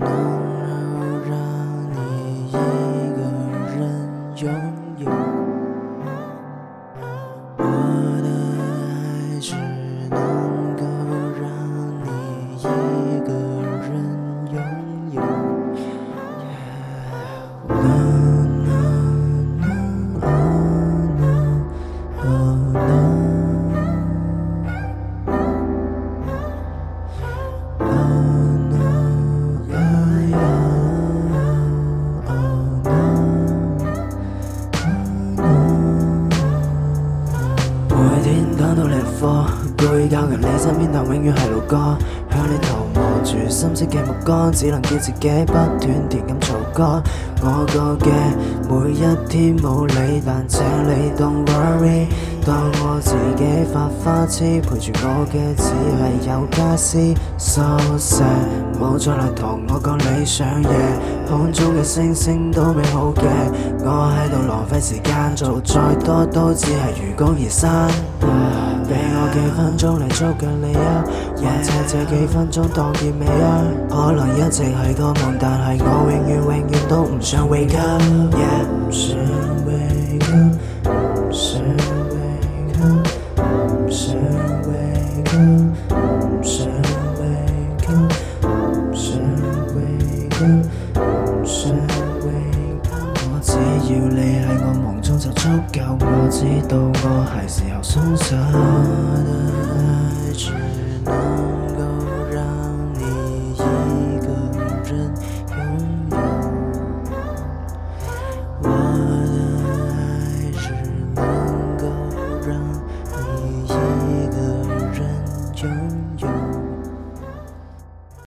能让你一个人拥有？我的爱只能够让你一个人拥有。No no no oh no oh no oh no yeah yeah oh no oh no。每天等到烈火，故意靠近你身邊，但永遠係路過。向你投望住深色嘅目光，只能叫自己不斷填咁嘈歌。我過嘅每一天冇理，但請你 don't worry。當我自己發花痴，陪住我嘅只係有家私。So sad， 冇再嚟同我講理想嘢，空中嘅星星都美好嘅，我喺度浪費時間，做再多都只係愚公移山。俾我幾分鐘嚟捉緊你啊，或者這幾分鐘當結尾啊。可能一直係個夢，但係我永遠都唔想 wake up。Yeah，唔算